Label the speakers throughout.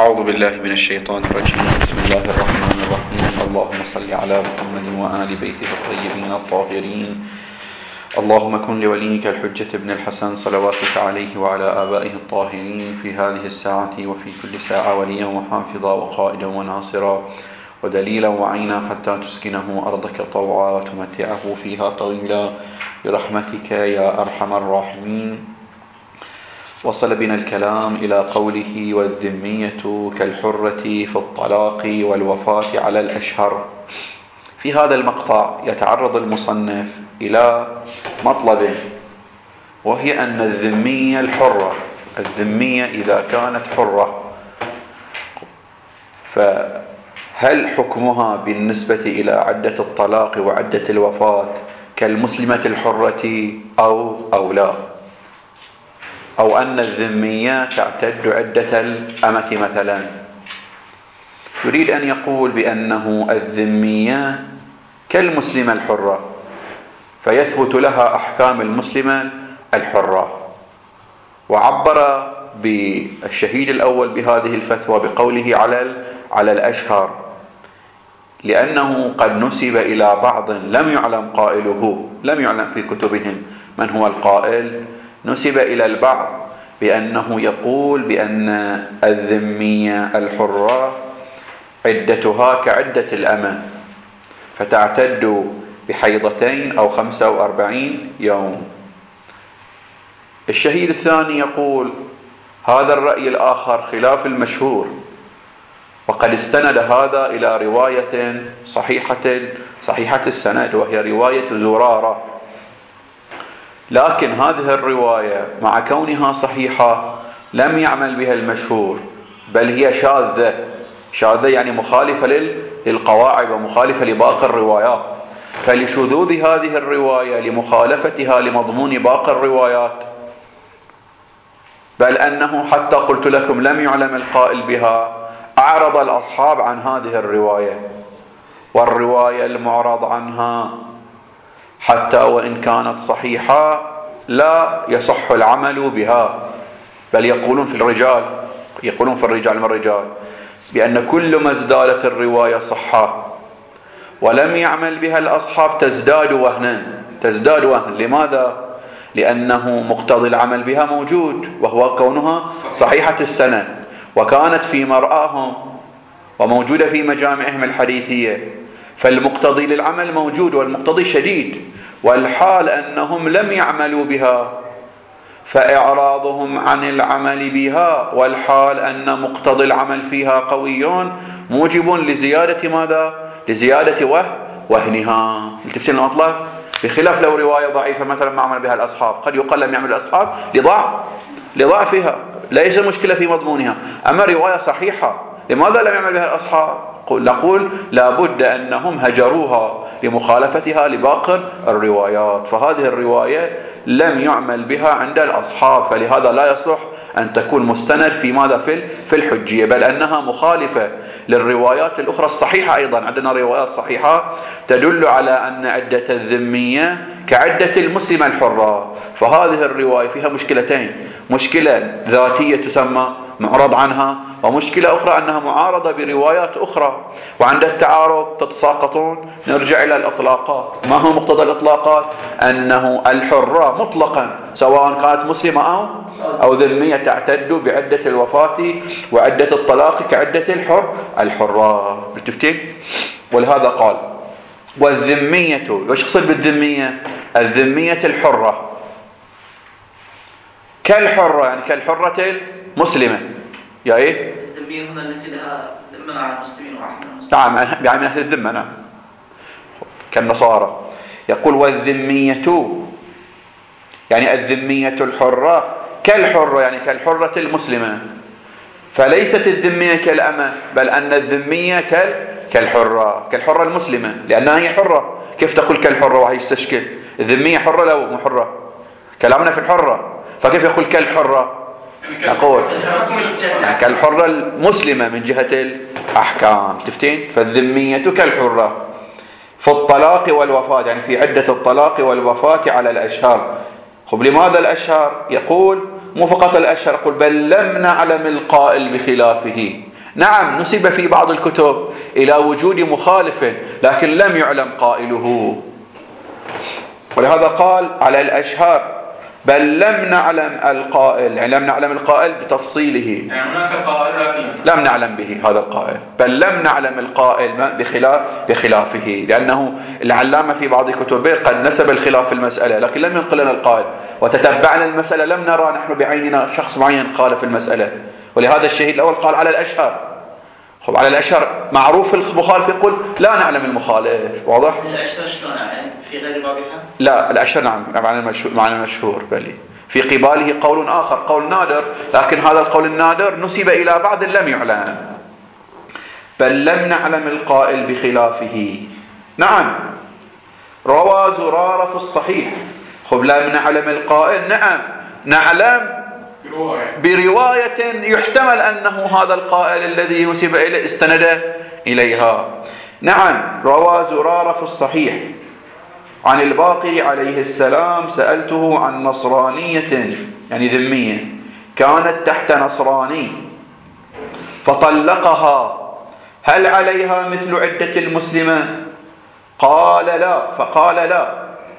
Speaker 1: أعوذ بالله من الشيطان الرجيم. بسم الله الرحمن الرحيم. اللهم صل على محمد وآل بيته الطيبين الطاهرين. اللهم كن لوليك الحجة ابن الحسن صلواتك عليه وعلى آبائه الطاهرين في هذه الساعة وفي كل ساعة وليا وحافظا وقائدا وناصرا ودليلا وعينا حتى تسكنه أرضك طوعا وتمتعه فيها طويلا برحمتك يا أرحم الراحمين. وصل بنا الكلام إلى قوله: والذمية كالحرة في الطلاق والوفاة على الأشهر. في هذا المقطع يتعرض المصنف إلى مطلب، وهي أن الذمية الحرة، الذمية إذا كانت حرة فهل حكمها بالنسبة إلى عدة الطلاق وعدة الوفاة كالمسلمة الحرة أو لا، أو أن الذمية تعتد عدة الأمة مثلا. يريد أن يقول بأنه الذمية كالمسلمة الحرة، فيثبت لها أحكام المسلمة الحرة. وعبر بالشهيد الأول بهذه الفتوى بقوله على الأشهر، لأنه قد نسب إلى بعض لم يعلم قائله، لم يعلم في كتبهم من هو القائل، نسب إلى البعض بأنه يقول بأن الذمية الحرة عدتها كعدة الأمة، فتعتد بحيضتين أو 45 يوم. الشهيد الثاني يقول هذا الرأي الآخر خلاف المشهور، وقد استند هذا إلى رواية صحيحة السند، وهي رواية زرارة. لكن هذه الرواية مع كونها صحيحة لم يعمل بها المشهور، بل هي شاذة يعني مخالفة للقواعد ومخالفة لباقي الروايات. فلشذوذ هذه الرواية لمخالفتها لمضمون باقي الروايات، بل أنه حتى قلت لكم لم يعلم القائل بها، أعرض الأصحاب عن هذه الرواية. والرواية المعرض عنها حتى وإن كانت صحيحة لا يصح العمل بها، بل يقولون في الرجال من الرجال بأن كل ما ازدادت الرواية صحة ولم يعمل بها الأصحاب تزداد وهنا. لماذا؟ لأنه مقتضي العمل بها موجود، وهو كونها صحيحة السند وكانت في مرآهم وموجودة في مجامعهم الحديثية، فالمقتضي للعمل موجود والمقتضي شديد. والحال أنهم لم يعملوا بها، فإعراضهم عن العمل بها والحال أن مقتضي العمل فيها قوي موجب لزيادة ماذا؟ لزيادة وهنها. التفتين المطلب، بخلاف لو رواية ضعيفة مثلا ما عمل بها الأصحاب، قد يقال لم يعمل الأصحاب لضعفها، ليس مشكلة في مضمونها. أما رواية صحيحة لماذا لم يعمل بها الأصحاب؟ نقول لابد أنهم هجروها لمخالفتها لباقي الروايات، فهذه الرواية لم يعمل بها عند الأصحاب، فلهذا لا يصح أن تكون مستند في ماذا؟ في الحجية، بل أنها مخالفة للروايات الأخرى الصحيحة. أيضا عندنا روايات صحيحة تدل على أن عدة الذمية كعدة المسلمة الحرة، فهذه الرواية فيها مشكلتين: مشكلة ذاتية تسمى معرض عنها، ومشكلة أخرى أنها معارضة بروايات أخرى. وعند التعارض تتساقطون. نرجع إلى الإطلاقات. ما هو مقتضى الإطلاقات؟ أنه الحرة مطلقا سواء كانت مسلمة أو ذمية تعتد بعدة الوفاة وعدة الطلاق كعدة الحرة. بالتفتين. ولهذا قال والذمية. وش يقصد بالذمية؟ الذمية الحرة كالحرة، يعني كالحرة المسلمة. يا إيه؟
Speaker 2: الذمية هنا التي لها ذمة على المسلمين وأحكام المسلمين.
Speaker 1: نعم، يعني من أهل الذمة. نعم، كالنصارى. يقول والذمية يعني الذمية الحرة كالحرة، يعني كالحرة المسلمة. فليست الذمية كالأمة، بل أن الذمية كالحرة المسلمة، لأنها هي حرة. كيف تقول كالحرة وهي تستشكل؟ الذمية حرة لو مو حرة؟ كلامنا في الحرة، فكيف يقول كالحرة؟ نقول كالحرة المسلمة من جهة الأحكام. تفتين؟ فالذمية كالحرة في الطلاق والوفاة، يعني في عدة الطلاق والوفاة على الأشهر. خب لماذا الأشهر؟ يقول مو فقط الأشهر، يقول بل لم نعلم القائل بخلافه. نعم نسب في بعض الكتب إلى وجود مخالف لكن لم يعلم قائله، ولهذا قال على الأشهر بل لم نعلم القائل، يعني لم نعلم القائل بتفصيله،
Speaker 3: يعني هناك قائل لكن
Speaker 1: لم نعلم به هذا القائل، بل لم نعلم القائل بخلافه، لأنه العلامة في بعض كتبه قد نسب الخلاف في المسألة لكن لم ينقل لنا القائل، وتتبعنا المسألة لم نرى نحن بعيننا شخص معين قال في المسألة، ولهذا الشهيد الأول قال على الأشهر. خب على الأشهر معروف المخالف يقول لا نعلم المخالف، واضح؟
Speaker 2: الأشهر شلون يعني في غير بابها؟
Speaker 1: لا الأشهر نعم معنى المشهور، بل في قباله قول آخر قول نادر، لكن هذا القول النادر نسب إلى بعض لم يعلم. بل لم نعلم القائل بخلافه. نعم روى زرارة في الصحيح. خب لم نعلم القائل، نعم نعلم برواية يحتمل أنه هذا القائل الذي نسب إليه استند إليها. نعم روى زرارة في الصحيح عن الباقر عليه السلام سألته عن نصرانية يعني ذمية كانت تحت نصراني فطلقها هل عليها مثل عدة المسلمة؟ قال لا، فقال لا.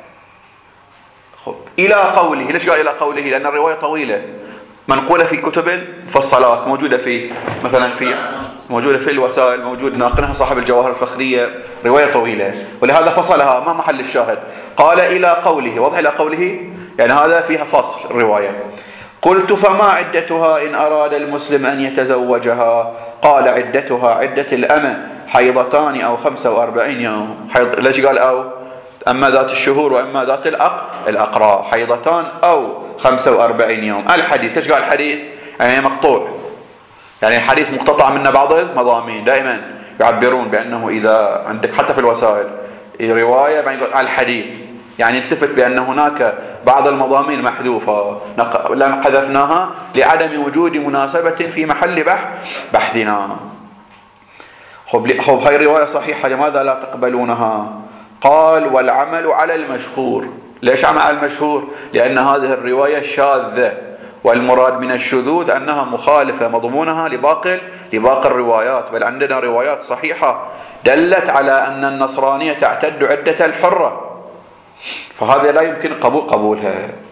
Speaker 1: إلى قوله. ليش قال إلى قوله؟ لأن الرواية طويلة منقولة في كتب مفصلات موجودة في مثلا موجودة في الوسائل، موجود ناقلها صاحب الجواهر الفخرية، رواية طويلة ولهذا فصلها ما محل الشاهد. قال إلى قوله، وضح إلى قوله يعني هذا فيها فصل الرواية. قلت فما عدتها إن أراد المسلم أن يتزوجها؟ قال عدتها عدة الأمة حيضتان أو 45 يوم. ليش قال أو؟ أما ذات الشهور وأما ذات الأقراء، حيضتان أو 45 يوم. الحديث ايش قال الحديث؟ يعني مقطوع، يعني الحديث مقتطع منه بعض المضامين. دائما يعبرون بأنه إذا عندك حتى في الوسائل رواية بعدين يقول الحديث، يعني التفت بأن هناك بعض المضامين محذوفة لم حذفناها لعدم وجود مناسبة في محل بحثنا. خب هاي الرواية صحيحة، لماذا لا تقبلونها؟ قال والعمل على المشهور. ليش عمل على المشهور؟ لأن هذه الرواية شاذة، والمراد من الشذوذ أنها مخالفة مضمونها لباقي الروايات، بل عندنا روايات صحيحة دلت على أن النصرانية تعتد عدة الحرة، فهذا لا يمكن قبولها.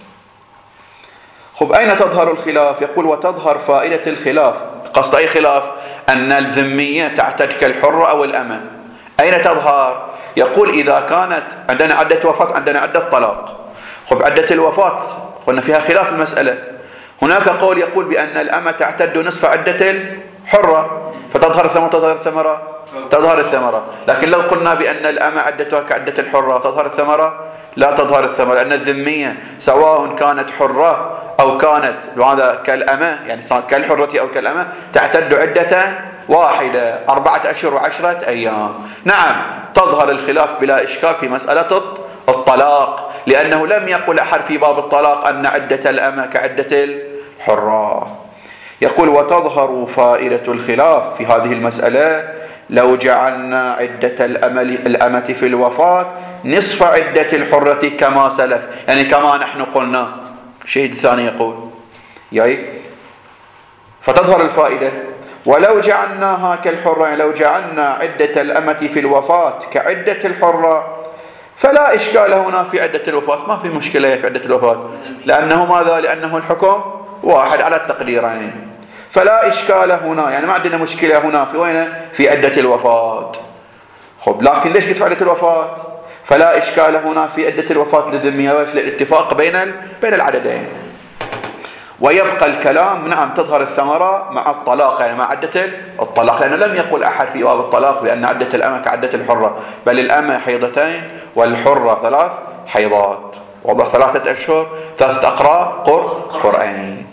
Speaker 1: خب أين تظهر الخلاف؟ يقول وتظهر فائدة الخلاف. قصد أي خلاف؟ أن الذمية تعتد كالحرة أو الأمة. أين تظهر؟ يقول إذا كانت عندنا عدة وفاة عندنا عدة طلاق. خب عدة الوفاة قلنا فيها خلاف المسألة. هناك قول يقول بأن الأمة تعتد نصف عدة الحرة، فتظهر الثمرة تظهر الثمرة. لكن لو قلنا بأن الأمة عدتها كعدة الحرة تظهر الثمرة؟ لا تظهر الثمرة، لأن الذمية سواء كانت حرة أو كانت هذا كالأمة، يعني كالحرة أو كالأمة، تعتد عدة واحدة 4 أشهر و10 أيام. نعم تظهر الخلاف بلا إشكال في مسألة الطلاق، لأنه لم يقل أحد في باب الطلاق أن عدة الأمة كعدة الحرة. يقول وتظهر فائدة الخلاف في هذه المسألة لو جعلنا عدة الأمة في الوفاة نصف عدة الحرة كما سلف، يعني كما نحن قلنا. الشهيد الثاني يقول فتظهر الفائدة. ولو جعلناها كالحرة، يعني لو جعلنا عدة الأمة في الوفاة كعدة الحرة فلا إشكال هنا في عدة الوفاة، ما في مشكلة في عدة الوفاة، لأنه ماذا؟ لأنه الحكم واحد على التقديرين، فلا إشكال هنا، يعني ما عندنا مشكلة هنا في وين؟ في عدة الوفاة. خب لكن ليش قلت عدة الوفاة؟ فلا إشكال هنا في عدة الوفاة للذمية للاتفاق بين العددين. ويبقى الكلام نعم تظهر الثمرة مع الطلاق، يعني مع عدة الطلاق، لأنه لم يقل أحد في باب الطلاق بأن عدة الأمة كعدة الحرة، بل الأمة حيضتين والحرة 3 حيضات. وضع 3 أشهر 3 أقراء قرآن.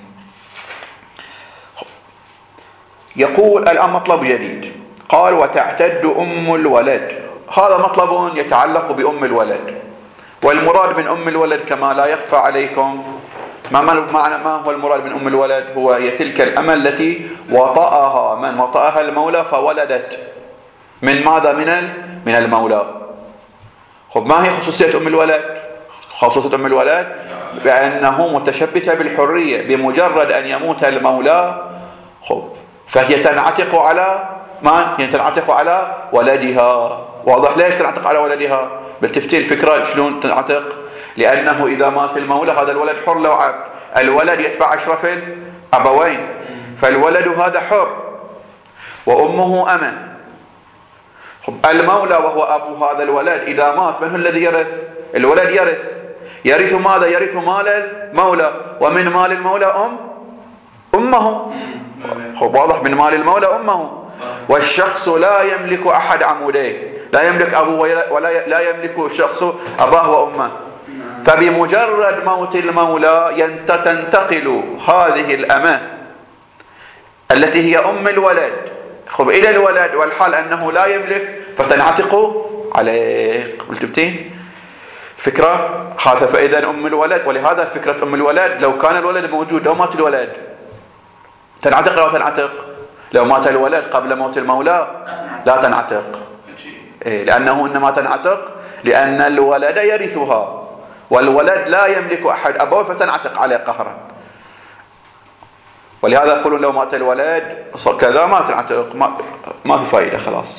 Speaker 1: يقول الآن مطلب جديد، قال وتعتد أم الولد. هذا مطلب يتعلق بأم الولد، والمراد من أم الولد كما لا يخفى عليكم ما هو المراد من أم الولد؟ هي تلك الأمة التي وطأها المولى فولدت من ماذا؟ من المولى. خب ما هي خصوصية أم الولد؟ خصوصية أم الولد بأنه متشبثة بالحرية، بمجرد أن يموت المولى خب فهي تنعتق على من؟ يعني تنعتق على ولدها. واضح ليش تنعتق على ولدها؟ بالتفتيل الفكرة شلون تنعتق؟ لأنه إذا مات المولى هذا الولد حر لو عبد، الولد يتبع أشرف الأبوين، فالولد هذا حر وأمه أمة. المولى وهو أبو هذا الولد إذا مات من هو الذي يرث؟ الولد يرث ماذا؟ يرث مال المولى، ومن مال المولى أمه. واضح؟ من مال المولى أمه. والشخص لا يملك أحد عموديه، لا يملك أبوه ولا لا يملك الشخص أباه وأمه. فبمجرد موت المولى تنتقل هذه الأمة التي هي أم الولد إلى الولد، والحال أنه لا يملك فتنعتق عليه. قلتفتين فكرة هذا. فإذا أم الولد، ولهذا فكرة أم الولد لو كان الولد موجود، لو مات الولد تنعتق أو تنعتق؟ لو مات الولد قبل موت المولى لا تنعتق، لأنه إنما تنعتق لأن الولد يرثها، والولد لا يملك أحد أبوه فتنعتق عليه قهرا. ولهذا يقولون لو مات الولد كذا ما تنعتق، ما في فائدة خلاص.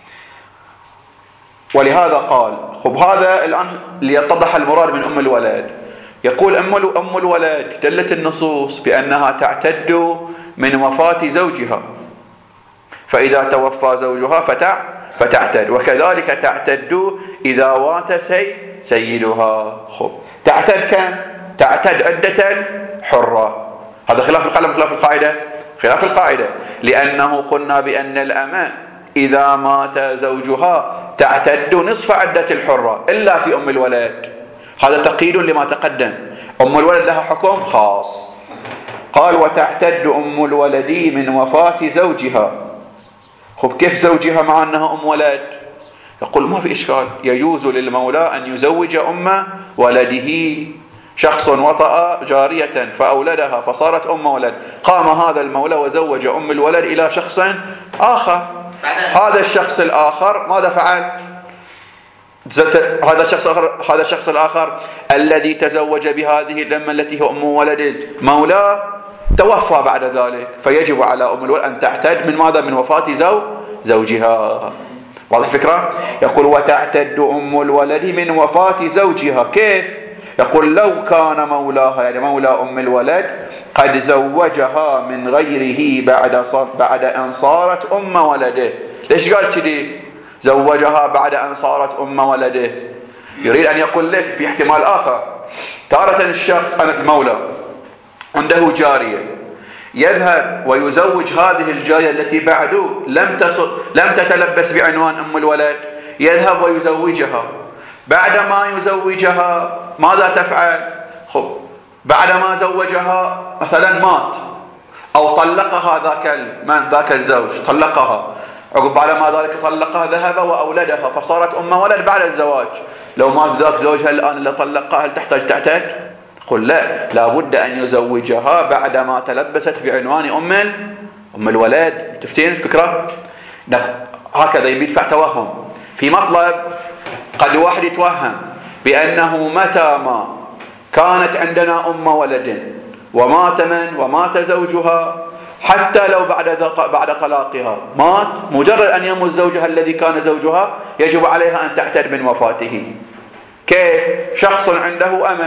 Speaker 1: ولهذا قال هذا الآن ليتضح المراد من أم الولد. يقول أم الولد دلت النصوص بأنها تعتد من وفاة زوجها، فإذا توفى زوجها فتعتد، وكذلك تعتد إذا وات سيدها. تعتد كم؟ تعتد عدة حرة. هذا خلاف القلم، خلاف القاعدة، خلاف القاعدة، لأنه قلنا بأن الأمة إذا مات زوجها تعتد نصف عدة الحرة إلا في أم الولد. هذا تقييد لما تقدم. أم الولد لها حكم خاص. قال وتعتد أم الولد من وفاة زوجها. كيف زوجها مع أنها أم ولد؟ يقول ما في إشكال، يجوز للمولى أن يزوج أم ولده. شخص وطأ جارية فأولدها فصارت أم ولد، قام هذا المولى وزوج أم الولد إلى شخص آخر. هذا الشخص الآخر ماذا فعل؟ هذا الشخص الآخر الذي تزوج بهذه الأم التي هي أم ولد مولاه توفى بعد ذلك، فيجب على أم الولد أن تعتد من ماذا؟ من وفاة زوجها. واضح الفكرة؟ يقول وتعتد أم الولد من وفاة زوجها. كيف؟ يقول لو كان مولاها يعني مولى أم الولد قد زوجها من غيره بعد أن صارت أم ولده. ليش قال كذي؟ زوجها بعد أن صارت أم ولده. يريد أن يقول لك في احتمال آخر، تارة الشخص أنا المولى عنده جارية، يذهب ويزوج هذه الجارية التي بعده لم تتلبس بعنوان أم الولد، يذهب ويزوجها. بعد ما يزوجها ماذا تفعل؟ بعد ما زوجها مثلا مات أو طلقها ذاك الزوج طلقها، عقب بعد ما ذلك طلقها ذهب وأولدها فصارت أم ولد بعد الزواج. لو مات ذاك زوجها الآن اللي طلقها هل تحتاج تعتد؟ قل لا، لابد أن يزوجها بعد ما تلبست بعنوان أم الولد. تفتين الفكرة؟ هكذا يدفع توهم في مطلب. قد واحد يتوهم بأنه متى ما كانت عندنا أم ولد ومات زوجها، حتى لو بعد طلاقها مات، مجرد أن يموت زوجها الذي كان زوجها يجب عليها أن تعتد من وفاته. كيف؟ شخص عنده أمة،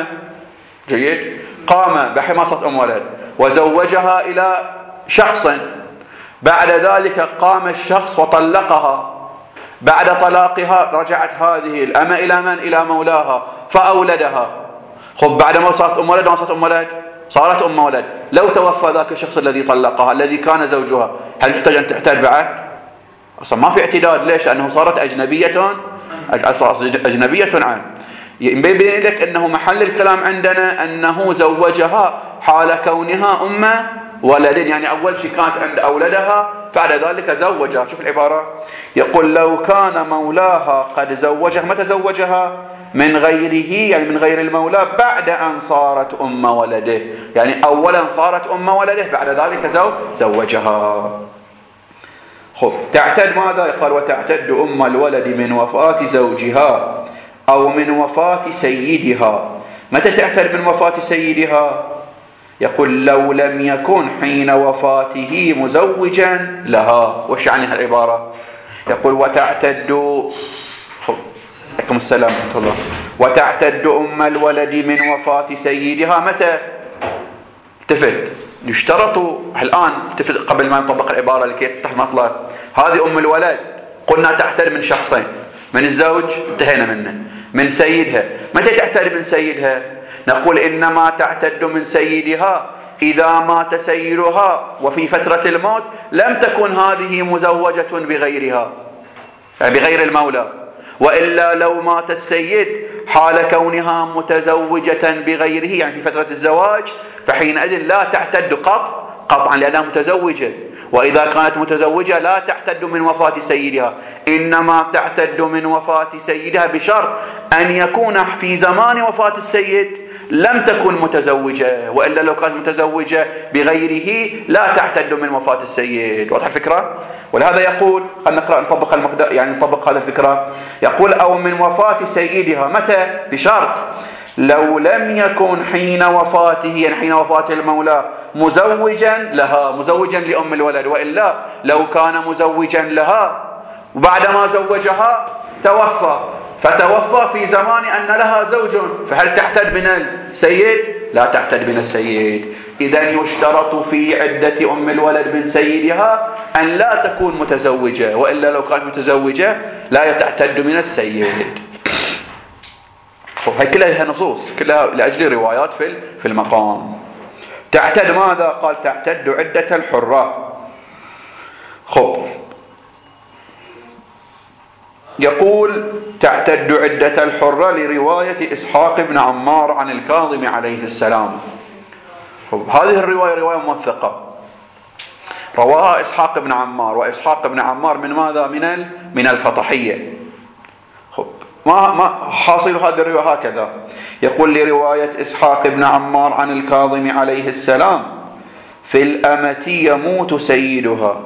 Speaker 1: جيد، قام بحماصة أم ولد وزوجها إلى شخص، بعد ذلك قام الشخص وطلقها، بعد طلاقها رجعت هذه الأمة إلى من؟ إلى مولاها فأولدها. بعد ما صارت أم ولد، ما صارت أم ولد، صارت أم ولد. لو توفى ذاك الشخص الذي طلقها الذي كان زوجها هل تحتاج أن تعتد بعد؟ أصلا ما في اعتداد. ليش؟ لأنه صارت أجنبية عنه. يبين لك أنه محل الكلام عندنا أنه زوجها حال كونها أم ولد، يعني أول شيء كانت عند أولدها بعد ذلك زوجها. شوف العبارة، يقول لو كان مولاها قد زوجها. متى زوجها؟ من غيره، يعني من غير المولى، بعد أن صارت أم ولده، يعني أولا صارت أم ولده بعد ذلك زوجها. تعتد ماذا؟ قال وتعتد أم الولد من وفاة زوجها أو من وفاة سيدها. متى تعتد من وفاة سيدها؟ يقول لو لم يكن حين وفاته مزوجا لها. وش يعني هالعبارة؟ يقول وتعتد عليكم السلام ورحمة الله. وتعتد أم الولد من وفاة سيدها متى؟ التفت، يشترط الآن التفت قبل ما نطبق العبارة لكي تحت مطلب. هذه أم الولد قلنا تعتد من شخصين، من الزوج انتهينا منه، من سيدها. متى تعتد من سيدها؟ نقول إنما تعتد من سيدها إذا مات سيدها وفي فترة الموت لم تكن هذه مزوجة بغيرها، بغير المولى، وإلا لو مات السيد حال كونها متزوجة بغيره يعني في فترة الزواج فحينئذ لا تعتد قطعا لأنها متزوجة. وإذا كانت متزوجة لا تعتد من وفاة سيدها، إنما تعتد من وفاة سيدها بشرط أن يكون في زمان وفاة السيد لم تكن متزوجة، وإلا لو كانت متزوجة بغيره لا تعتد من وفاة السيد. واضح الفكرة؟ ولهذا يقول خلينا نقرأ نطبق نطبق هذا الفكرة. يقول أو من وفاة سيدها متى؟ بشرط لو لم يكن حين وفاته يعني حين وفاة المولى مزوجا لها، مزوجا لأم الولد، وإلا لو كان مزوجا لها وبعدما زوجها توفى، فتوفى في زمان أن لها زوج، فهل تعتد من السيد؟ لا تعتد من السيد. إذن يشترط في عدة أم الولد من سيدها أن لا تكون متزوجة، وإلا لو كانت متزوجة لا تعتد من السيد. هاي كلها نصوص، كلها لأجل روايات في المقام. تعتد ماذا؟ قال تعتد عدة الحرة. يقول تعتد عدة الحرة لرواية إسحاق بن عمار عن الكاظم عليه السلام. هذه الرواية رواية موثقة، رواها إسحاق بن عمار، وإسحاق بن عمار من ماذا؟ من الفطحية. ما حاصل هذه الرواية هكذا. يقول لرواية إسحاق بن عمار عن الكاظم عليه السلام في الأمة يموت سيدها.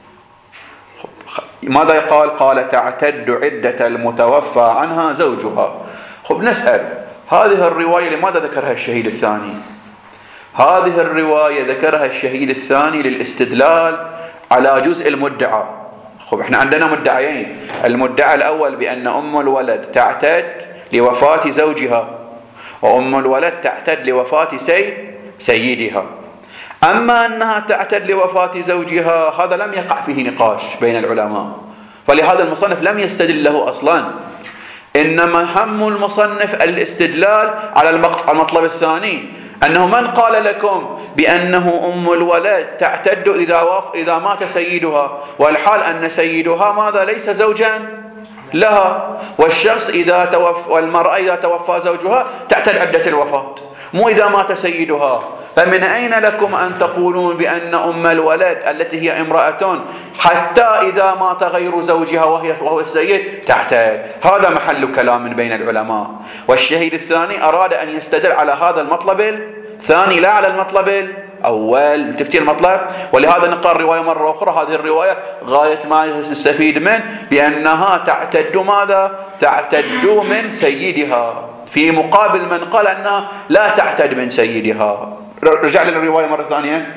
Speaker 1: ماذا يقال؟ قال تعتد عدة المتوفى عنها زوجها. نسأل هذه الرواية لماذا ذكرها الشهيد الثاني؟ هذه الرواية ذكرها الشهيد الثاني للاستدلال على جزء المدعى. احنا عندنا مدعيين، المدعى الأول بأن أم الولد تعتد لوفاة زوجها، وأم الولد تعتد لوفاة سيدها. أما أنها تعتد لوفاة زوجها هذا لم يقع فيه نقاش بين العلماء، فلهذا المصنف لم يستدل له أصلا، إنما هم المصنف الاستدلال على المطلب الثاني، أنه من قال لكم بأنه أم الولد تعتد إذا مات سيدها، والحال أن سيدها ماذا؟ ليس زوجا لها، والشخص والمرأة إذا توفى زوجها تعتد عدة الوفاة، مو إذا مات سيدها. فمن أين لكم أن تقولون بأن أم الولد التي هي امرأة حتى إذا مات غير زوجها وهو السيد تعتد؟ هذا محل كلام بين العلماء. والشهيد الثاني أراد أن يستدل على هذا المطلب الثاني لا على المطلب الأول، تفتير المطلب. ولهذا نقرأ الرواية مرة أخرى. هذه الرواية غاية ما نستفيد منه بأنها تعتد ماذا؟ تعتد من سيدها، في مقابل من قال أنها لا تعتد من سيدها. رجع للرواية مرة ثانية.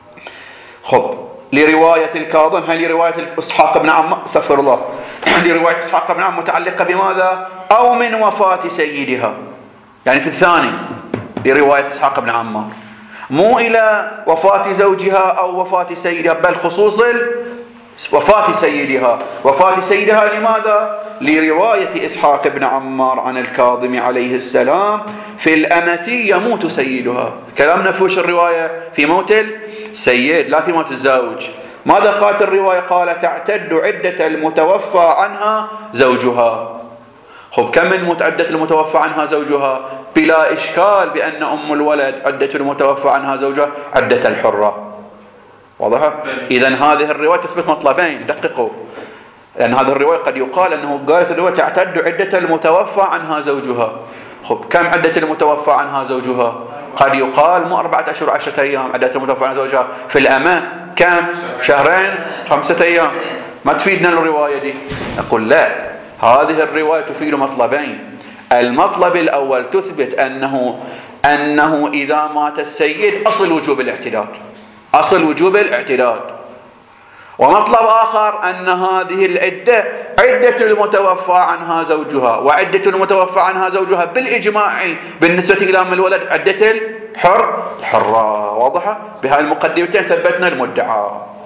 Speaker 1: لرواية الكاظم، هل لرواية إسحاق بن عمار استغفر الله، لرواية إسحاق بن عمار متعلقة بماذا؟ أو من وفاة سيدها، يعني في الثاني لرواية إسحاق بن عمار، مو إلى وفاة زوجها أو وفاة سيدها، بل خصوص وفاة سيدها. وفاة سيدها لماذا؟ لرواية إسحاق بن عمار عن الكاظم عليه السلام في الأمة يموت سيدها. كلامنا في وش الرواية؟ في موت السيد لا في موت الزوج. ماذا قالت الرواية؟ قال تعتد عدة المتوفى عنها زوجها. كم من عدة المتوفى عنها زوجها؟ بلا إشكال بأن أم الولد عدة المتوفى عنها زوجها عدة الحرة. واضح؟ إذن هذه الرواية تثبت مطلبين، دققوا، لأن هذه الرواية قد يقال أنه قالت الرواية تعتد عدة المتوفى عنها زوجها. كم عدة المتوفى عنها زوجها؟ قد يقال مو 4 أشهر 10 أيام عدة المتوفى عنها زوجها، في الأمة كم؟ 2 5 أيام. ما تفيدنا الرواية دي؟ نقول لا، هذه الرواية تفيد مطلبين. المطلب الأول تثبت أنه أنه إذا مات السيد أصل وجوب الاعتداد، أصل وجوب الاعتداد. ومطلب آخر أن هذه العدة عدة المتوفى عنها زوجها، وعدة المتوفى عنها زوجها بالإجماع بالنسبة إلى أم الولد عدة الحرة. واضحة؟ بهذه المقدمتين ثبتنا المدعى.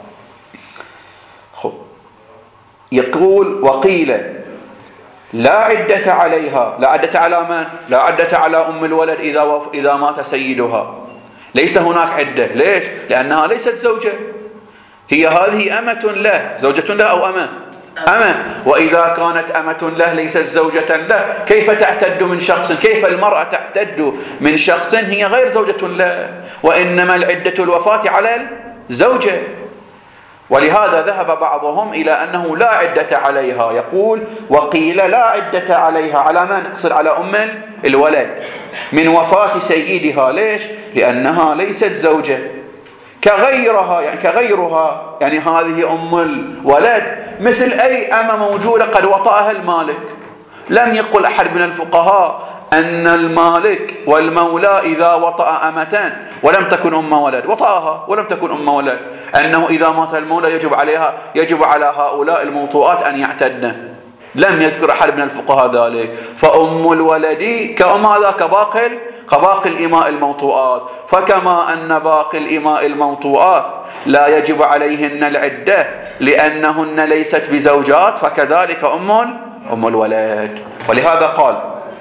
Speaker 1: يقول وقيل لا عدة عليها. لا عدة على من؟ لا عدة على أم الولد إذا مات سيدها. ليس هناك عدة. ليش؟ لأنها ليست زوجة، هي هذه أمة له. زوجة له أو أمة؟ أمة. وإذا كانت أمة له ليست زوجة له، كيف تعتد من شخص؟ كيف المرأة تعتد من شخص هي غير زوجة له؟ وإنما العدة الوفاة على الزوجة. ولهذا ذهب بعضهم إلى أنه لا عدة عليها. يقول وقيل لا عدة عليها على ما نقصد على أم الولد من وفاة سيدها. ليش؟ لأنها ليست زوجة كغيرها، يعني كغيرها، يعني هذه أم الولد مثل أي أمة موجودة قد وطأها المالك. لم يقل أحد من الفقهاء أن المالك والمولى إذا وطأ أمة ولم تكن أم ولد، وطأها ولم تكن أم ولد، أنه إذا مات المولى يجب على هؤلاء الموطوءات أن يعتدن. لم يذكر أحد من الفقهاء ذلك. فأم الولد كأم كباقي الإماء الموطوءات. فكما أن باقي الإماء الموطوءات لا يجب عليهن العدة لأنهن ليست بزوجات، فكذلك أم الولد. ولهذا قال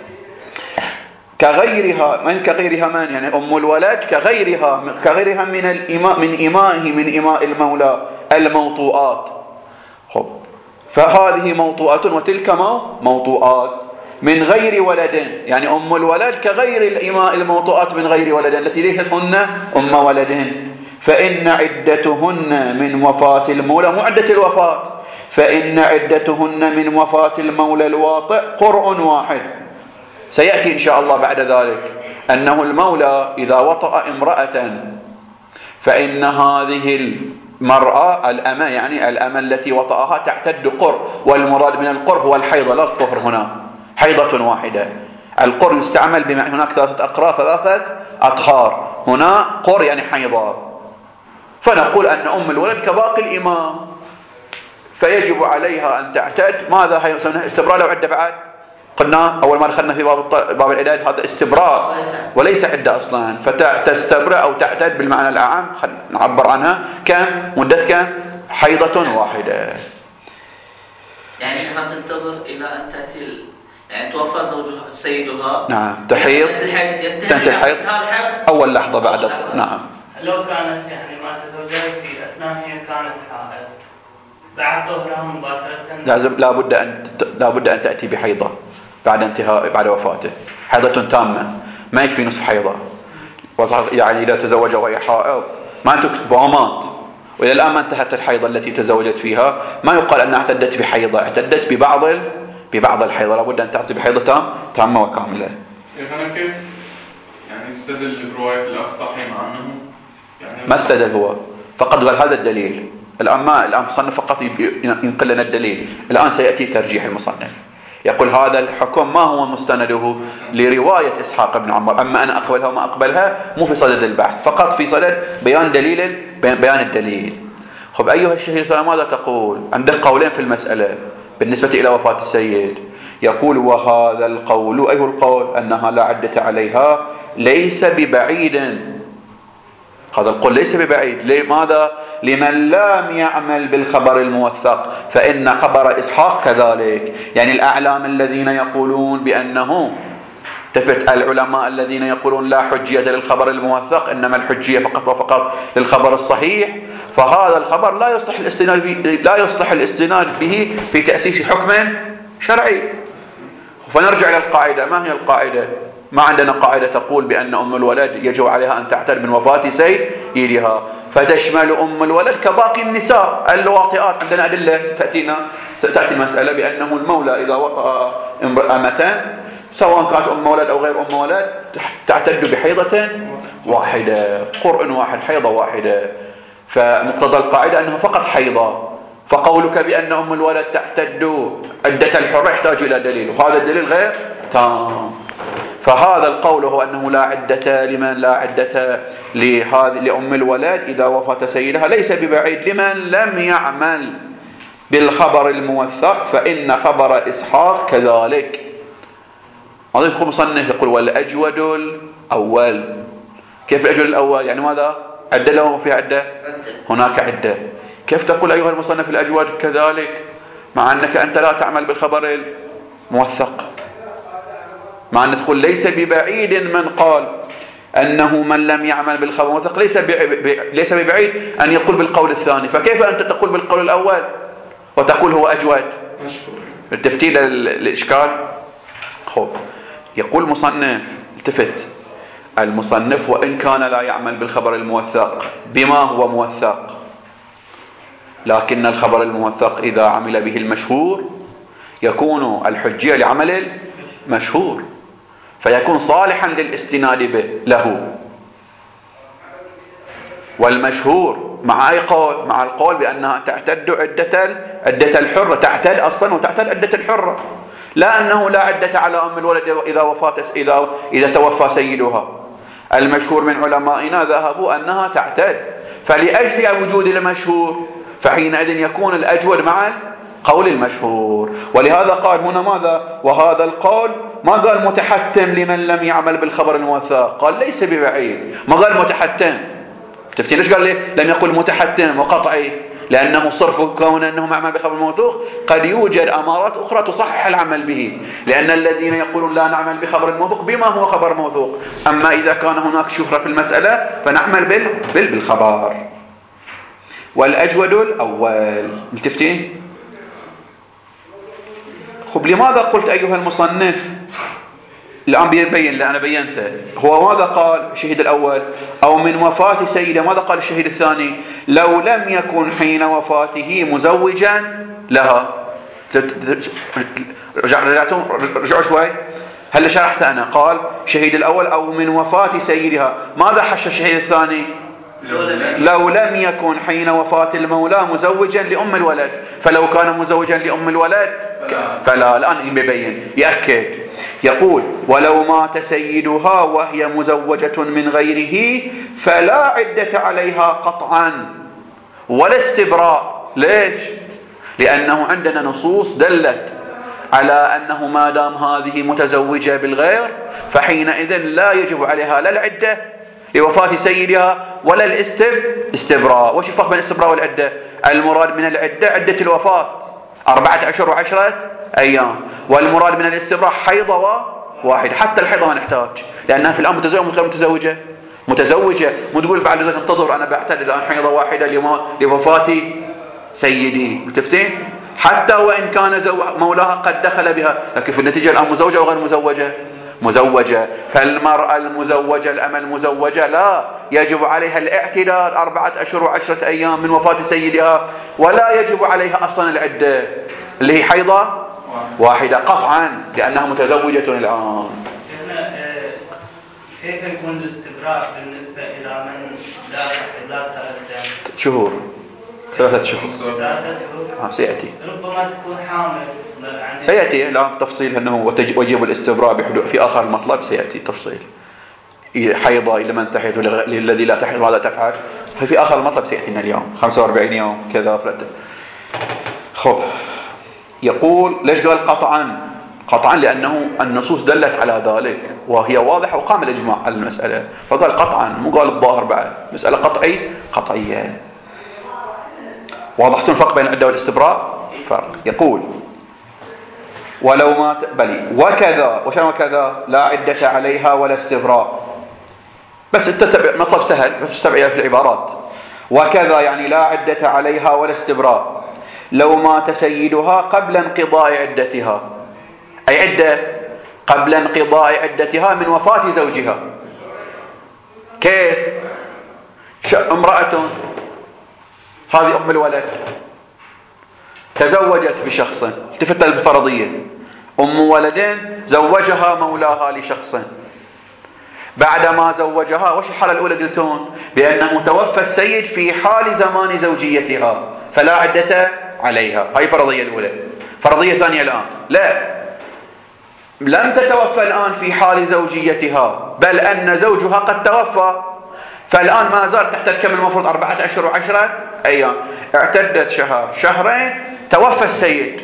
Speaker 1: كغيرها. من كغيرها؟ من يعني أم الولد كغيرها من إماء المولى الموطوءات. فهذه موطوءات وتلك موطوءات من غير ولد، يعني أم الولد كغير الإماء الموطوءات من غير ولد التي ليست هن أم ولد. فإن عدتهن من وفاة المولى، مو عدة الوفاة، فإن عدتهن من وفاة المولى الواطئ قرء واحد. سيأتي إن شاء الله بعد ذلك أنه المولى إذا وطأ امرأة فإن هذه المرأة الأمة، يعني الأمة التي وطأها تعتد قر، والمراد من القر هو الحيض لا الطهر. هنا حيضة واحدة. القر يستعمل بمعنى هناك 3 أقراء 3 أطهار، هنا قر يعني حيضة. فنقول أن أم الولد كباقي الإمام، فيجب عليها أن تعتد. ماذا هيسمونها؟ استبراء لو عدة بعد. قلنا أول ما دخلنا في باب العداد هذا استبراء وليس عدة أصلا. فتستبرأ أو تعتد بالمعنى الأعم نعبر عنها كم مدة كم؟ حيضة واحدة.
Speaker 2: يعني شيخنا تنتظر إلى أن تأتي، يعني توفى زوجها سيدها،
Speaker 1: نعم، تحيض، تنتهي الحيض أول لحظة بعد نعم.
Speaker 3: لو كانت يعني مات زوجها في أثناء هي كانت حائض بعد طهرها مباشرة،
Speaker 1: لابد أن تأتي بحيضة بعد وفاته، حيضة تامة، ما يكفي نصف حيضة. يعني إذا تزوج وهي حائض ما تكتب ومات، وإلى الآن ما انتهت الحيضة التي تزوجت فيها، ما يقال أنها اعتدت بحيضة، اعتدت ببعض الحيضة. لابد أن تعطي بحيضة تامة وكاملة.
Speaker 4: يعني كيف يعني استدل برواية الأفطحي مع أنه يعني
Speaker 1: ما استدل هو، فقد قال هذا الدليل. الآن مصنف فقط ينقل لنا الدليل. الآن سيأتي ترجيح المصنف، يقول هذا الحكم ما هو مستنده لرواية إسحاق بن عمر، أما أنا أقبلها وما أقبلها مو في صدد البحث، فقط في صدد بيان الدليل. خب أيها الشهيد ماذا تقول؟ عندك قولين في المسألة بالنسبة إلى وفاة السيد. يقول وهذا القول، أيه القول؟ أنها لا عدة عليها، ليس ببعيد. هذا القول ليس ببعيد. لماذا؟ لمن لم يعمل بالخبر الموثق، فإن خبر إسحاق كذلك. يعني الأعلام الذين يقولون بأنه العلماء الذين يقولون لا حجية للخبر الموثق، إنما الحجية فقط وفقط للخبر الصحيح، فهذا الخبر لا يصلح الاستناد به في تأسيس حكم شرعي. فنرجع إلى القاعدة. ما هي القاعدة؟ ما عندنا قاعدة تقول بأن أم الولد يجب عليها أن تعتد من وفاة سيدها، فتشمل أم الولد كباقي النساء الواطئات. عندنا أدلة تأتي المسألة بأنه المولى إذا وطأ أمة سواء كانت أم ولد أو غير أم ولد تعتد بحيضة واحدة، قرء واحد، حيضة واحدة. فمقتضى القاعدة أنه فقط حيضة. فقولك بأن أم الولد تعتد عدة الحرة يحتاج إلى دليل، وهذا الدليل غير تام. فهذا القول هو أنه لا عدة لمن لا عدة لأم الولد إذا وفاة سيدها ليس ببعيد لمن لم يعمل بالخبر الموثق، فإن خبر إسحاق كذلك. هذا يقول مصنف يقول والأجود الأول. كيف الأجود الأول؟ يعني ماذا؟ عدة لو فيها عدة؟ هناك عدة. كيف تقول أيها المصنف الأجود كذلك مع أنك أنت لا تعمل بالخبر الموثق؟ مع أن تقول ليس ببعيد من قال أنه من لم يعمل بالخبر الموثق ليس ببعيد أن يقول بالقول الثاني، فكيف أنت تقول بالقول الأول وتقول هو أجود؟ التفتيل الإشكال. خب يقول مصنف، التفت المصنف وإن كان لا يعمل بالخبر الموثق بما هو موثق، لكن الخبر الموثق إذا عمل به المشهور يكون الحجية لعمل المشهور، فيكون صالحا للاستناد به له. والمشهور مع أي قول؟ مع القول بأنها تعتد عدة الحرة، تعتد أصلا وتعتد عدة الحرة، لا أنه لا عدة على أم الولد إذا توفى سيدها. المشهور من علمائنا ذهبوا أنها تعتد، فلأجل وجود المشهور فحينئذ يكون الأجود مع قول المشهور. ولهذا قال هنا ماذا؟ وهذا القول ما قال متحتم لمن لم يعمل بالخبر الموثق، قال ليس ببعيد، ما قال متحتم. تفتين ليش قال لي لم يقل متحتم وقطعي؟ لأنه صرف كون أنه معمل بخبر الموثوق قد يوجد أمارات أخرى تصحح العمل به، لأن الذين يقولون لا نعمل بخبر الموثوق بما هو خبر موثوق، أما إذا كان هناك شهرة في المسألة فنعمل بالخبر. والأجود الأول. ملتفتين؟ خب لماذا قلت أيها المصنف الآن بيبين اللي أنا بينته؟ هو ماذا قال الشهيد الأول؟ أو من وفاة سيده. ماذا قال الشهيد الثاني؟ لو لم يكن حين وفاته مزوجا لها. رجعوا شوي. هل شرحت أنا؟ قال الشهيد الأول أو من وفاة سيدها. ماذا حش الشهيد الثاني؟ لو لم يكن حين وفاة المولى مزوجا لأم الولد. فلو كان مزوجا لأم الولد فلا. الآن يبين يأكد يقول ولو مات سيدها وهي مزوجة من غيره فلا عدة عليها قطعا ولا استبراء. ليش؟ لأنه عندنا نصوص دلت على أنه ما دام هذه متزوجة بالغير فحينئذ لا يجب عليها لا العدة لوفاة سيدها ولا الاستبراء. وش الفرق بين الاستبراء والعدة؟ المراد من العدة عدة الوفاة 14 و10 أيام، والمراد من الاستبراء حيضة واحدة. حتى الحيضة ما نحتاج لأنها في الآن متزوجة من غير متزوجة. مو تقول بعد ذلك انتظر أنا بعتد الآن حيضة واحدة لوفاة سيدي. متفتين؟ حتى وإن كان مولاها قد دخل بها، لكن في النتيجة الآن مزوجة أو غير مزوجة. فالمرأة المزوجة الأم المزوجة لا يجب عليها الاعتداد 14 و10 أيام من وفاة سيدها، ولا يجب عليها أصلا العدة اللي هي حيضة واحدة قطعا لأنها متزوجة الآن.
Speaker 3: كيف يكون الاستبراء بالنسبة إلى من لا 3
Speaker 1: شهور؟ 3 شهور. سيأتي.
Speaker 3: ربما تكون حامل.
Speaker 1: سيأتي الآن تفصيل أنه ويجب الاستبراء في آخر المطلب، سيأتي تفصيل. حيضة إلى من تحيض للذي لا تحيض ماذا تفعل؟ في آخر المطلب سيأتينا اليوم 45 يوم كذا فلت. خب يقول ليش قال قطعا؟ لأنه النصوص دلت على ذلك وهي واضحة وقام الإجماع على المسألة، فقال قطعا مو قال الظاهر بعد. مسألة قطعية. واضحتون الفرق بين العدة والاستبراء؟ فرق. يقول ولو مات وكذا. وشان وكذا؟ لا عدة عليها ولا استبراء. بس تتبع مطلب سهل بس تتبع في العبارات. وكذا يعني لا عدة عليها ولا استبراء لو مات سيدها قبل انقضاء عدتها. أي عدة؟ قبل انقضاء عدتها من وفاة زوجها. كيف؟ امرأة هذه أم الولد تزوجت بشخص، التفت الفرضية، أم ولدين زوجها مولاها لشخص. بعدما زوجها وش الحالة الأولى قلتون؟ بأنه متوفى السيد في حال زمان زوجيتها فلا عدة عليها. هاي فرضية الأولى. فرضية ثانية الآن لا، لم تتوفى الآن في حال زوجيتها، بل أن زوجها قد توفى، فالآن ما زالت تعتد كم المفروض 4 أشهر و10 أيام، اعتدت شهر شهرين، توفى السيد،